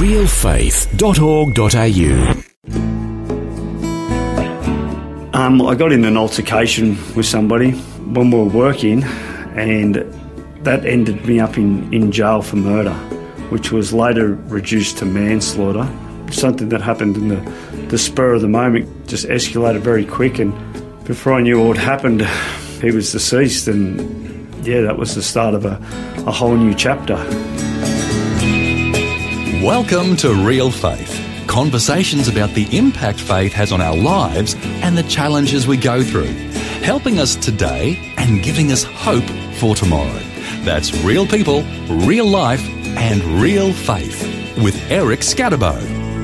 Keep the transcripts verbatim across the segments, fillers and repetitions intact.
real faith dot org dot a u. Um, I got in an altercation with somebody when we were working, and that ended me up in, in jail for murder, which was later reduced to manslaughter. Something that happened in the, the spur of the moment just escalated very quick, and before I knew what happened, he was deceased, and yeah, that was the start of a, a whole new chapter. Welcome to Real Faith. Conversations about the impact faith has on our lives and the challenges we go through, helping us today and giving us hope for tomorrow. That's real people, real life, and real faith with Eric Scatterbo.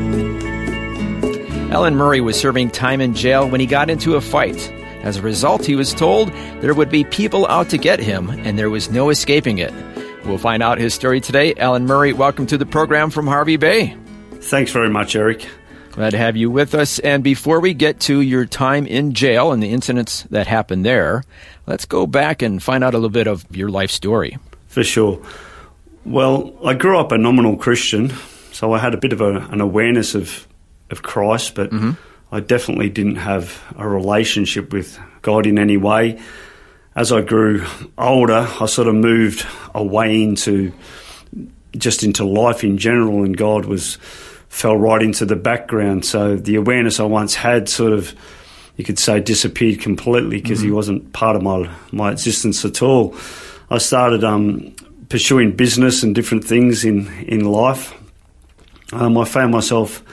Alan Murray was serving time in jail when he got into a fight. As a result, he was told there would be people out to get him, and there was no escaping it. We'll find out his story today. Alan Murray, welcome to the program from Harvey Bay. Thanks very much, Eric. Glad to have you with us. And before we get to your time in jail and the incidents that happened there, let's go back and find out a little bit of your life story. For sure. Well, I grew up a nominal Christian, so I had a bit of a, an awareness of, of Christ, but mm-hmm. I definitely didn't have a relationship with God in any way. As I grew older, I sort of moved away into just into life in general, and God was fell right into the background. So the awareness I once had sort of, you could say, disappeared completely because mm-hmm. he wasn't part of my my existence at all. I started um, pursuing business and different things in in life. Um, I found myself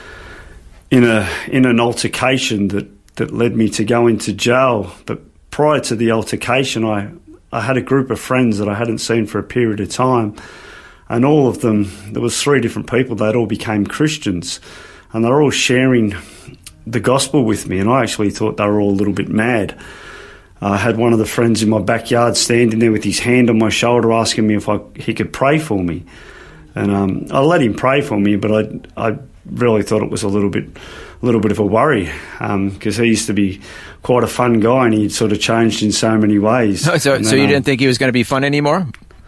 in a in an altercation that, that led me to go into jail. But prior to the altercation, I, I had a group of friends that I hadn't seen for a period of time, and all of them, there was three different people, they'd all became Christians, and they were all sharing the gospel with me, and I actually thought they were all a little bit mad. I had one of the friends in my backyard standing there with his hand on my shoulder asking me if I, he could pray for me. And um, I let him pray for me, but I, I really thought it was a little bit a little bit of a worry because um, he used to be quite a fun guy, and he'd sort of changed in so many ways. So, so, then, so you um, didn't think he was going to be fun anymore?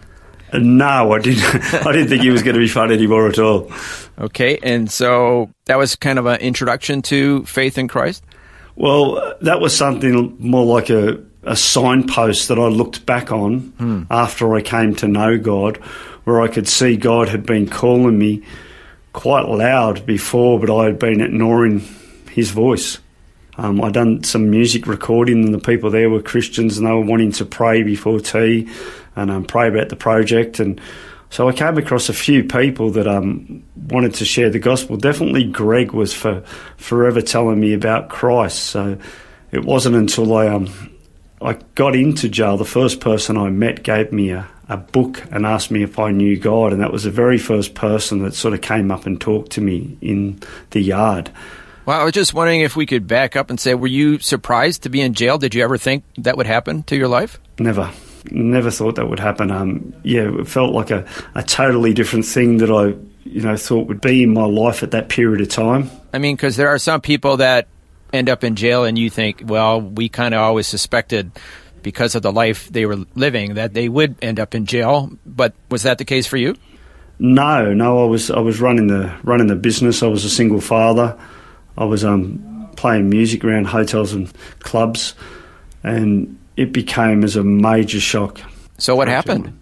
No, I didn't. I didn't think he was going to be fun anymore at all. Okay, and so that was kind of an introduction to faith in Christ? Well, that was something more like a, a signpost that I looked back on hmm. after I came to know God, where I could see God had been calling me quite loud before, but I had been ignoring his voice. Um, I'd done some music recording, and the people there were Christians, and they were wanting to pray before tea and um, pray about the project. And so I came across a few people that um, wanted to share the gospel. Definitely Greg was for forever telling me about Christ. So it wasn't until I um, I got into jail, the first person I met gave me a, a book and asked me if I knew God, and that was the very first person that sort of came up and talked to me in the yard. Well, I was just wondering if we could back up and say, were you surprised to be in jail? Did you ever think that would happen to your life? Never. Never thought that would happen. Um, yeah, it felt like a, a totally different thing that I, you know, thought would be in my life at that period of time. I mean, because there are some people that end up in jail and you think, well, we kind of always suspected because of the life they were living that they would end up in jail. But was that the case for you? No, no. I was I was running the running the business. I was a single father. I was um, playing music around hotels and clubs, and it became as a major shock. So what happened?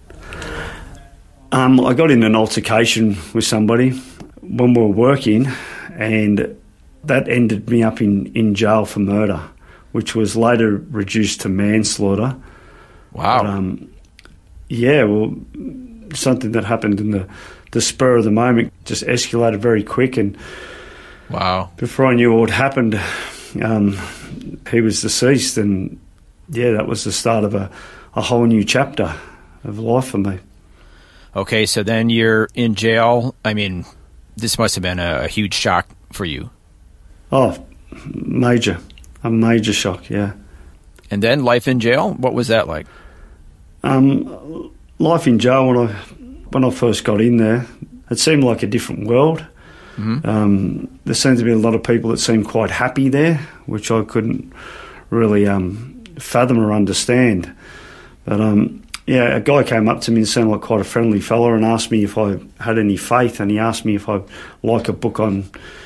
Um, I got in an altercation with somebody when we were working, and that ended me up in, in jail for murder, which was later reduced to manslaughter. Wow. But, um, yeah, well, something that happened in the, the spur of the moment just escalated very quick, and wow. Before I knew what happened, um, he was deceased, and yeah, that was the start of a, a whole new chapter of life for me. Okay, so then you're in jail. I mean, this must have been a, a huge shock for you. Oh, major. A major shock, yeah. And then life in jail, what was that like? Um, life in jail, when I when I first got in there, it seemed like a different world. Mm-hmm. Um, there seemed to be a lot of people that seemed quite happy there, which I couldn't really um, fathom or understand. But um, yeah, a guy came up to me and sounded like quite a friendly fella and asked me if I had any faith, and he asked me if I'd like a book on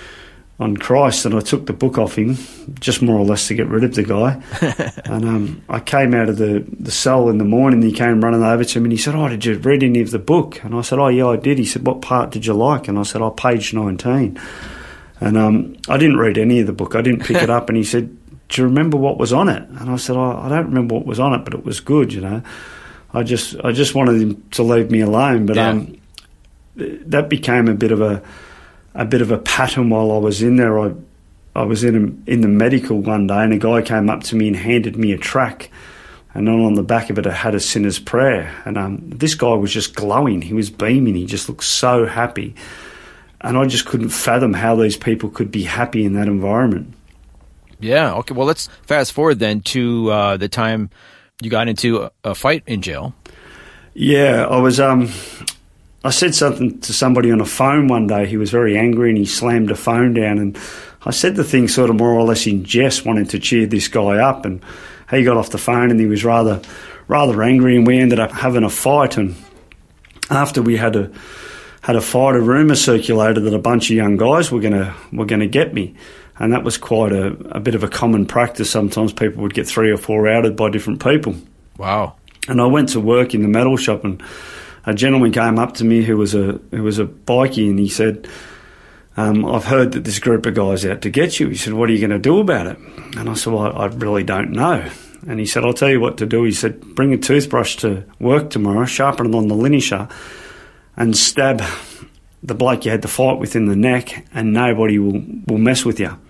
on Christ, and I took the book off him, just more or less to get rid of the guy. and um, I came out of the, the cell in the morning, and he came running over to me, and he said, oh, did you read any of the book? And I said, oh, yeah, I did. He said, what part did you like? And I said, oh, page nineteen. And um, I didn't read any of the book. I didn't pick it up, and he said, do you remember what was on it? And I said, oh, I don't remember what was on it, but it was good, you know. I just I just wanted him to leave me alone, but yeah. um, that became a bit of a a bit of a pattern while I was in there. I I was in a, in the medical one day, and a guy came up to me and handed me a tract, and then on the back of it, it had a sinner's prayer. And um, this guy was just glowing. He was beaming. He just looked so happy, and I just couldn't fathom how these people could be happy in that environment. Yeah. Okay. Well, let's fast forward then to uh, the time you got into a, a fight in jail. Yeah, I was. Um, I said something to somebody on a phone one day. He was very angry and he slammed the phone down. And I said the thing sort of more or less in jest, wanting to cheer this guy up. And he got off the phone and he was rather, rather angry. And we ended up having a fight. And after we had a had a fight, a rumour circulated that a bunch of young guys were gonna were gonna get me. And that was quite a, a bit of a common practice. Sometimes people would get three or four outed by different people. Wow. And I went to work in the metal shop, and a gentleman came up to me who was a who was a bikie, and he said, um, I've heard that this group of guys out to get you. He said, what are you going to do about it? And I said, well, I, I really don't know. And he said, I'll tell you what to do. He said, bring a toothbrush to work tomorrow, sharpen it on the linisher, and stab the bloke you had to fight with in the neck, and nobody will, will mess with you.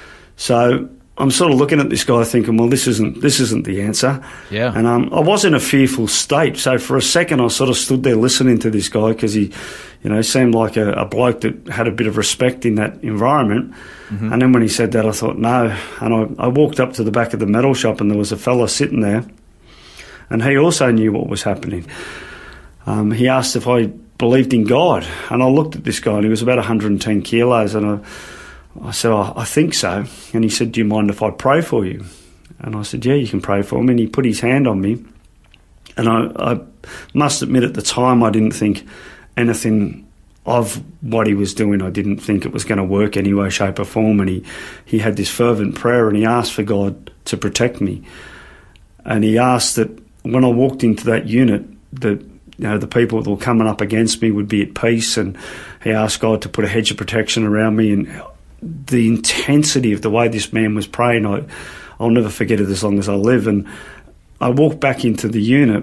So I'm sort of looking at this guy thinking, well, this isn't this isn't the answer. Yeah. And um, I was in a fearful state. So for a second, I sort of stood there listening to this guy because he, you know, seemed like a, a bloke that had a bit of respect in that environment. Mm-hmm. And then when he said that, I thought, no. And I, I walked up to the back of the metal shop, and there was a fella sitting there, and he also knew what was happening. Um, he asked if I believed in God, and I looked at this guy, and he was about one hundred ten kilos, and I... I said, oh, I think so. And he said, do you mind if I pray for you? And I said, yeah, you can pray for me. And he put his hand on me. And I, I must admit at the time I didn't think anything of what he was doing. I didn't think it was going to work any way, shape or form. And he, he had this fervent prayer, and he asked for God to protect me. And he asked that when I walked into that unit, that you know, the people that were coming up against me would be at peace. And he asked God to put a hedge of protection around me. And the intensity of the way this man was praying, I, I'll never forget it as long as I live. And I walked back into the unit,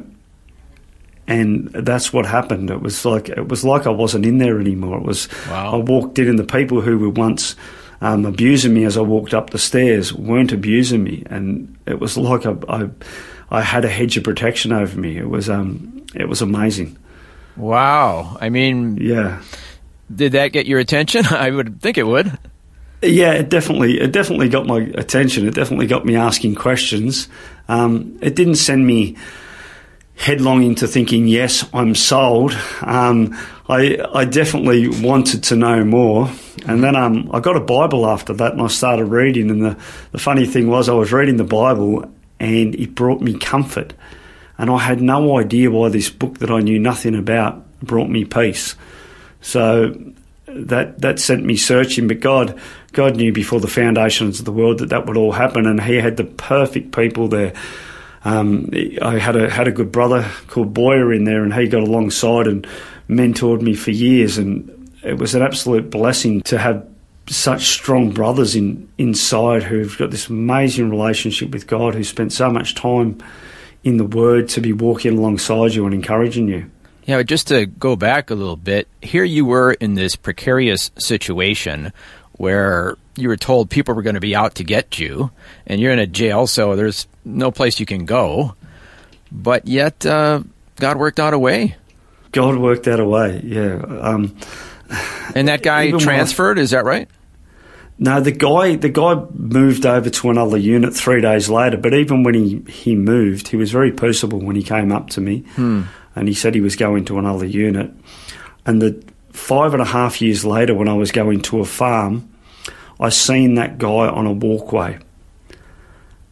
and that's what happened. It was like it was like I wasn't in there anymore. It was wow. I walked in, and the people who were once um, abusing me as I walked up the stairs weren't abusing me, and it was like I, I, I had a hedge of protection over me. It was um, it was amazing. Wow. I mean, yeah. Did that get your attention? I would think it would. Yeah, it definitely it definitely got my attention. It definitely got me asking questions. Um, it didn't send me headlong into thinking, yes, I'm sold. Um, I I definitely wanted to know more. And then um, I got a Bible after that, and I started reading. And the, the funny thing was I was reading the Bible, and it brought me comfort. And I had no idea why this book that I knew nothing about brought me peace. So that that sent me searching, but God God knew before the foundations of the world that that would all happen, and He had the perfect people there. Um, I had a had a good brother called Boyer in there, and he got alongside and mentored me for years, and it was an absolute blessing to have such strong brothers in inside who've got this amazing relationship with God, who spent so much time in the Word to be walking alongside you and encouraging you. Yeah, but just to go back a little bit, here you were in this precarious situation where you were told people were going to be out to get you, and you're in a jail, so there's no place you can go. But yet, uh, God worked out a way. God worked out a way, yeah. Um, and that guy transferred, is that right? No, the guy the guy moved over to another unit three days later, but even when he, he moved, he was very peaceable when he came up to me. Hmm. And he said he was going to another unit. And the five and a half years later, when I was going to a farm, I seen that guy on a walkway.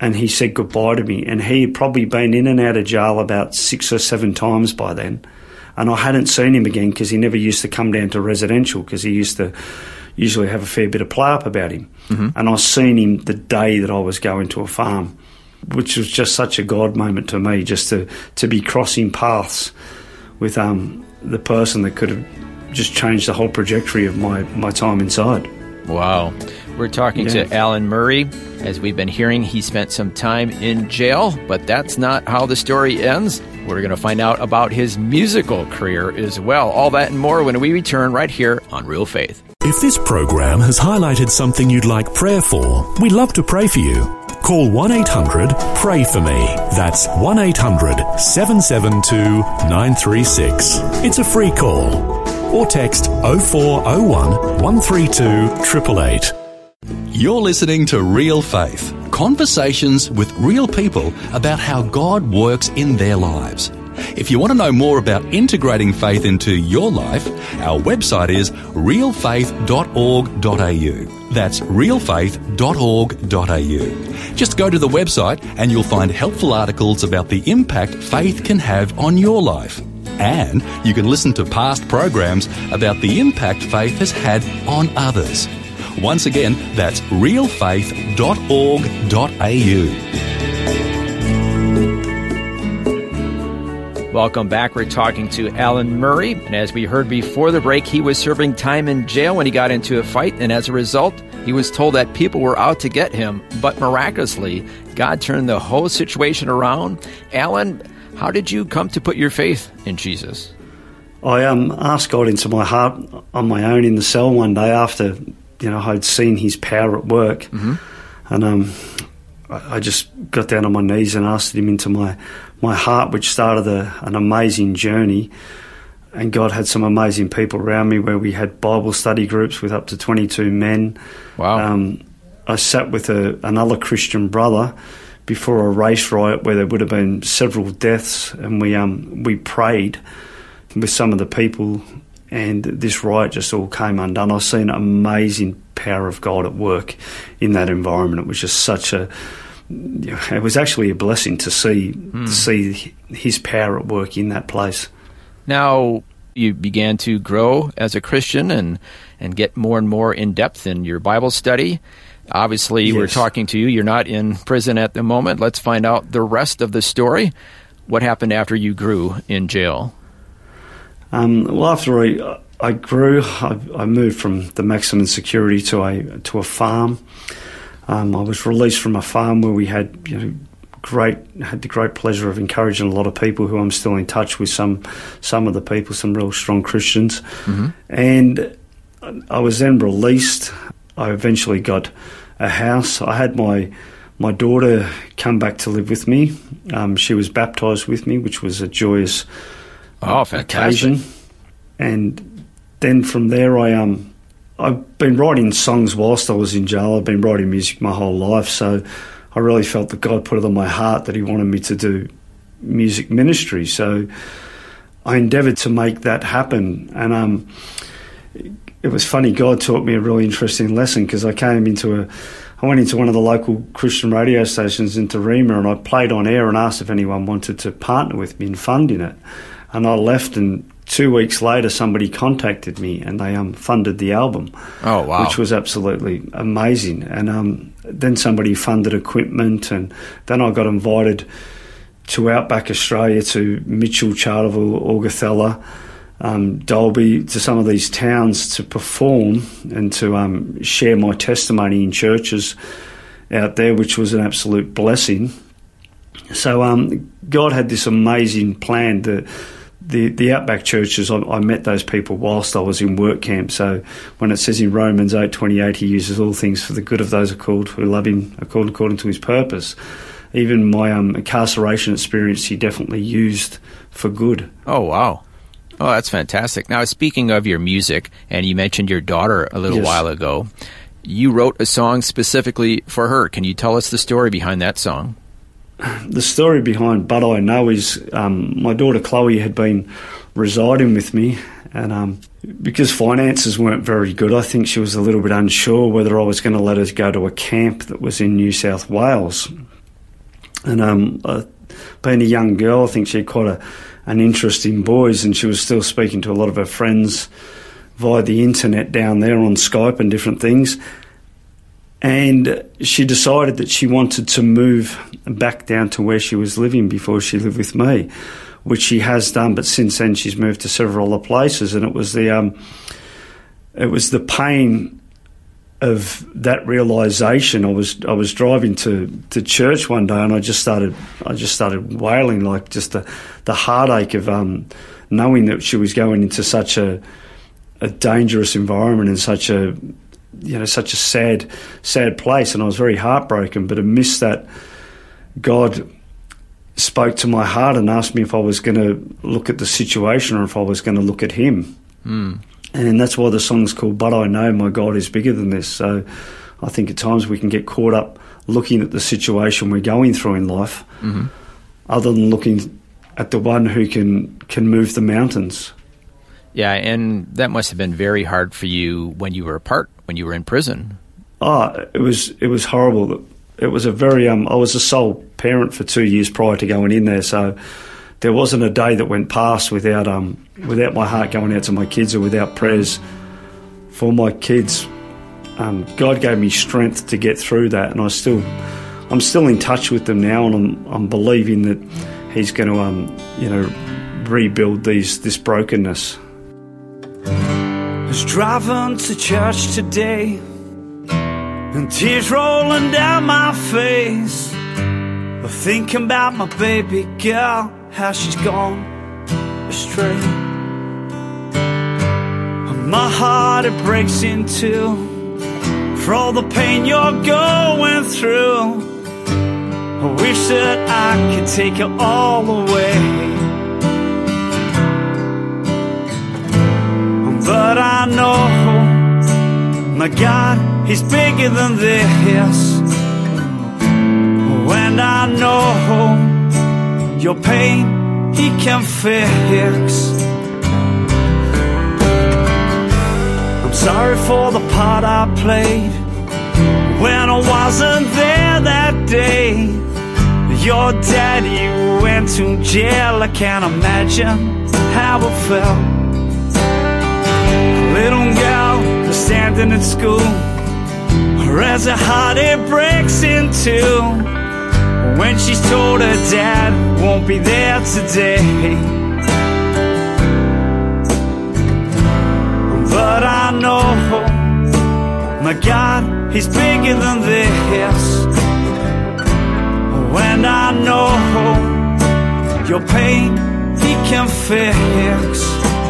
and he said goodbye to me. And he had probably been in and out of jail about six or seven times by then. And I hadn't seen him again because he never used to come down to residential because he used to usually have a fair bit of play up about him. Mm-hmm. And I seen him the day that I was going to a farm, which was just such a God moment to me, just to, to be crossing paths with um, the person that could have just changed the whole trajectory of my, my time inside. Wow. We're talking yeah. to Alan Murray. As we've been hearing, he spent some time in jail, but that's not how the story ends. We're going to find out about his musical career as well. All that and more when we return right here on Real Faith. If this program has highlighted something you'd like prayer for, we'd love to pray for you. Call one eight hundred pray for me. That's one eight hundred seven seven two nine three six. It's a free call. Or text oh four oh one one three two eight eight eight. You're listening to Real Faith, conversations with real people about how God works in their lives. If you want to know more about integrating faith into your life, our website is real faith dot org dot a u. That's real faith dot org dot a u. Just go to the website and you'll find helpful articles about the impact faith can have on your life. And you can listen to past programs about the impact faith has had on others. Once again, that's real faith dot org dot a u. Welcome back. We're talking to Alan Murray. And as we heard before the break, he was serving time in jail when he got into a fight. And as a result, he was told that people were out to get him. But miraculously, God turned the whole situation around. Alan, how did you come to put your faith in Jesus? I um, asked God into my heart on my own in the cell one day after, you know, I'd seen his power at work. Mm-hmm. And um, I, I just got down on my knees and asked him into my, my heart, which started a, an amazing journey. And God had some amazing people around me where we had Bible study groups with up to twenty-two men. Wow. Um, I sat with a, another Christian brother before a race riot where there would have been several deaths, and we um we prayed with some of the people, and this riot just all came undone. I've seen amazing power of God at work in that environment. It was just such a, it was actually a blessing to see mm. to see his power at work in that place. Now, you began to grow as a Christian and, and get more and more in depth in your Bible study. Obviously, yes. We're talking to you. You're not in prison at the moment. Let's find out the rest of the story. What happened after you grew in jail? Um, well, after I, I grew, I, I moved from the maximum security to a to a farm. Um, I was released from a farm where we had, you know, great had the great pleasure of encouraging a lot of people who I'm still in touch with. Some some of the people, some real strong Christians, mm-hmm. and I was then released. I eventually got a house. I had my my daughter come back to live with me. Um, she was baptised with me, which was a joyous oh, occasion. And then from there, I um I've been writing songs whilst I was in jail. I've been writing music my whole life, so I really felt that God put it on my heart that he wanted me to do music ministry. So I endeavoured to make that happen. And um, it was funny, God taught me a really interesting lesson because I came into a, I went into one of the local Christian radio stations in Tareema, and I played on air and asked if anyone wanted to partner with me in funding it. And I left, and two weeks later somebody contacted me and they um, funded the album. Oh, wow. Which was absolutely amazing. And um, then somebody funded equipment, and then I got invited to Outback Australia, to Mitchell, Charleville, Augathella, um, Dalby, to some of these towns to perform and to um, share my testimony in churches out there, which was an absolute blessing. So um, God had this amazing plan. The, the, the Outback churches, I, I met those people whilst I was in work camp. So when it says in Romans eight twenty-eight, he uses all things for the good of those who are called, who love him according, according to his purpose. Even my um, incarceration experience, he definitely used for good. Oh, wow. Oh, that's fantastic. Now, speaking of your music, and you mentioned your daughter a little yes. while ago, you wrote a song specifically for her. Can you tell us the story behind that song? The story behind But I Know is um, my daughter Chloe had been residing with me, and um, because finances weren't very good, I think she was a little bit unsure whether I was going to let her go to a camp that was in New South Wales. And um, uh, being a young girl, I think she had quite a, an interest in boys, and she was still speaking to a lot of her friends via the internet down there on Skype and different things. And she decided that she wanted to move back down to where she was living before she lived with me, which she has done. But since then, she's moved to several other places, and it was the um, it was the pain of that realisation. I was I was driving to, to church one day, and I just started I just started wailing, like just the the heartache of um, knowing that she was going into such a a dangerous environment and such a you know such a sad sad place, and I was very heartbroken. But amidst that, God spoke to my heart and asked me if I was going to look at the situation or if I was going to look at Him. Mm. And that's why the song's called But I Know My God Is Bigger Than This. So I think at times we can get caught up looking at the situation we're going through in life, mm-hmm. other than looking at the one who can, can move the mountains. Yeah, and that must have been very hard for you when you were apart, when you were in prison. Oh, it was it was horrible. It was a very, um, I was a sole parent for two years prior to going in there, so there wasn't a day that went past without um without my heart going out to my kids or without prayers for my kids. Um, God gave me strength to get through that, and I still, I'm still in touch with them now, and I'm I'm believing that He's going to um you know rebuild these this brokenness. I was driving to church today, and tears rolling down my face, thinking about my baby girl, how she's gone astray. And my heart, it breaks in two for all the pain you're going through. I wish that I could take it all away, but I know my God, He's bigger than this. And I know your pain He can fix. I'm sorry for the part I played when I wasn't there that day. Your daddy went to jail, I can't imagine how it felt. A little girl was standing at school, her as her heart it breaks in two when she's told her dad won't be there today. But I know my God, He's bigger than this. And I know your pain He can fix.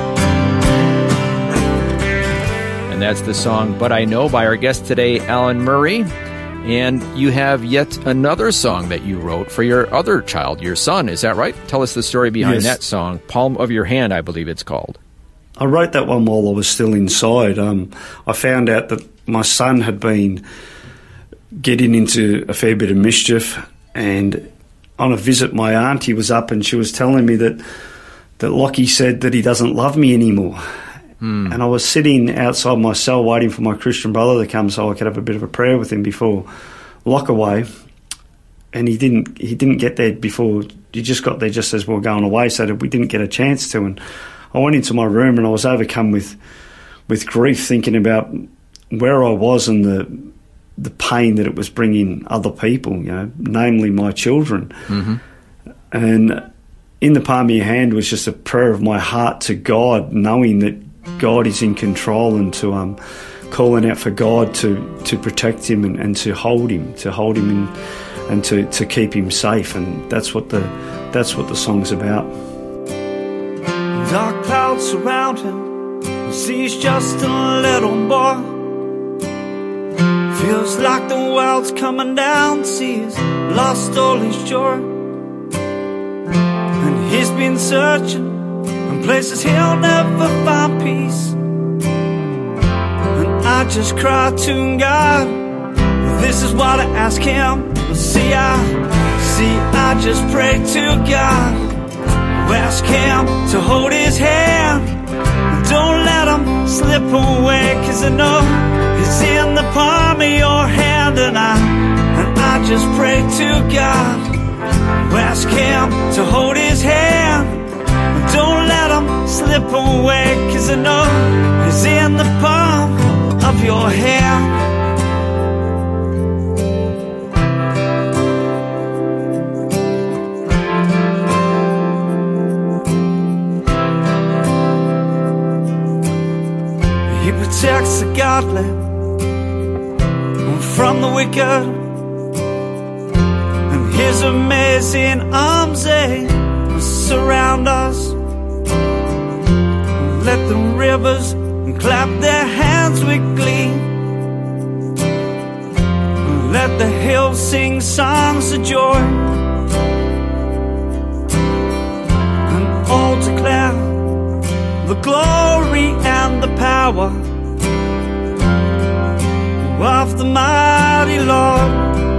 And that's the song But I Know by our guest today, Alan Murray. And you have yet another song that you wrote for your other child, your son. Is that right? Tell us the story behind yes. that song. Palm of Your Hand, I believe it's called. I wrote that one while I was still inside. Um, I found out that my son had been getting into a fair bit of mischief, and on a visit, my auntie was up and she was telling me that, that Lockie said that he doesn't love me anymore. Mm. And I was sitting outside my cell waiting for my Christian brother to come so I could have a bit of a prayer with him before lockaway. And he didn't he didn't get there before, he just got there just as we were going away, so that we didn't get a chance to. And I went into my room and I was overcome with with grief, thinking about where I was and the the pain that it was bringing other people, you know, namely my children. Mm-hmm. And in the palm of your hand was just a prayer of my heart to God, knowing that God is in control, and to um, calling out for God to, to protect him and, and to hold him, to hold him in, and to, to keep him safe. And that's what the that's what the song's about. Dark clouds surround him, he sees just a little boy. Feels like the world's coming down, sees lost all his joy. And he's been searching in places he'll never find peace. And I just cry to God, this is what I ask him. See, I, see, I just pray to God, ask him to hold his hand. Don't let him slip away, 'cause I know it's in the palm of your hand. And I, and I just pray to God, Ask him to hold his hand. Don't let him slip away, 'cause I know he's in the palm of your hand. He protects the godly from the wicked. His amazing arms, they surround us. Let the rivers clap their hands with glee. Let the hills sing songs of joy. And all declare the glory and the power of the mighty Lord.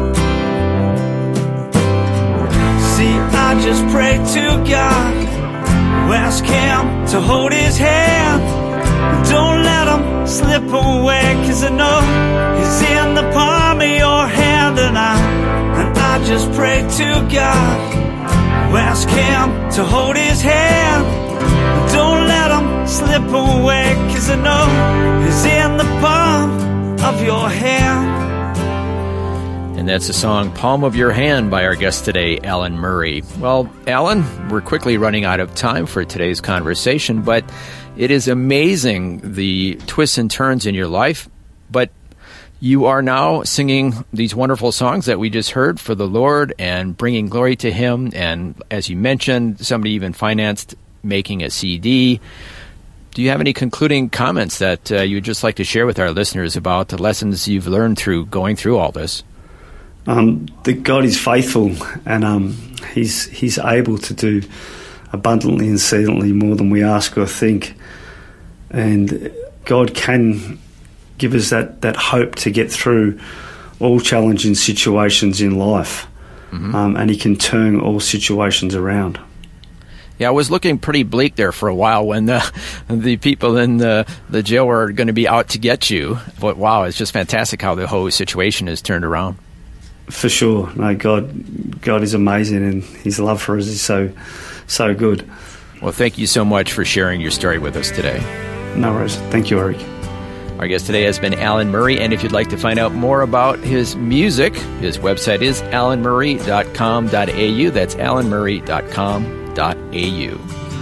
I just pray to God, ask him to hold his hand. Don't let him slip away, 'cause I know he's in the palm of your hand. And I, and I just pray to God, ask him to hold his hand. Don't let him slip away, 'cause I know he's in the palm of your hand. And that's the song Palm of Your Hand by our guest today, Alan Murray. Well, Alan, we're quickly running out of time for today's conversation, but it is amazing the twists and turns in your life. But you are now singing these wonderful songs that we just heard for the Lord and bringing glory to him. And as you mentioned, somebody even financed making a C D. Do you have any concluding comments that uh, you'd just like to share with our listeners about the lessons you've learned through going through all this? Um, that God is faithful, and um, he's he's able to do abundantly and exceedingly more than we ask or think. And God can give us that, that hope to get through all challenging situations in life. Mm-hmm. um, and he can turn all situations around. Yeah, I was looking pretty bleak there for a while when the the people in the, the jail were going to be out to get you. But wow, it's just fantastic how the whole situation has turned around. For sure. No, God God is amazing, and his love for us is so so good. Well, thank you so much for sharing your story with us today. No worries. Thank you, Eric. Our guest today has been Alan Murray, and if you'd like to find out more about his music, his website is alan murray dot com dot a u. That's alan murray dot com dot a u.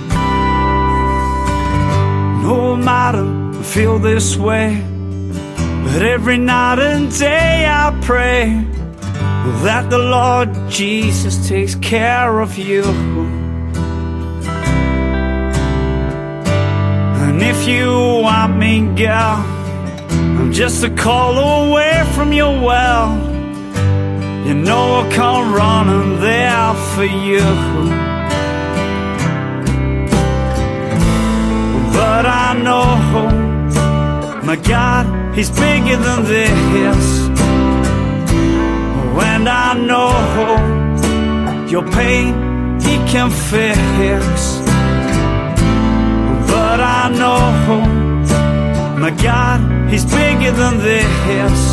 No matter I feel this way, but every night and day I pray that the Lord Jesus takes care of you. And if you want me, girl, I'm just a call away from your well. You know I'll come running there for you. But I know my God, he's bigger than this. And I know your pain he can fix. But I know my God, he's bigger than this.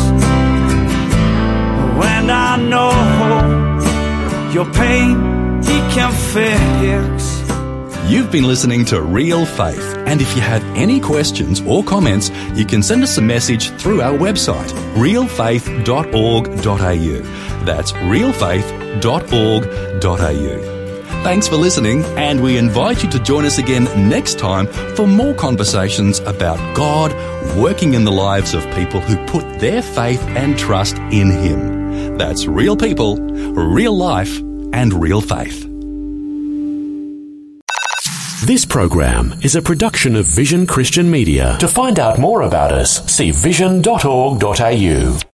And I know your pain he can fix. You've been listening to Real Faith, and if you have any questions or comments, you can send us a message through our website, real faith dot org dot a u. That's real faith dot org dot a u. Thanks for listening, and we invite you to join us again next time for more conversations about God working in the lives of people who put their faith and trust in Him. That's real people, real life, and real faith. This program is a production of Vision Christian Media. To find out more about us, see vision dot org dot a u.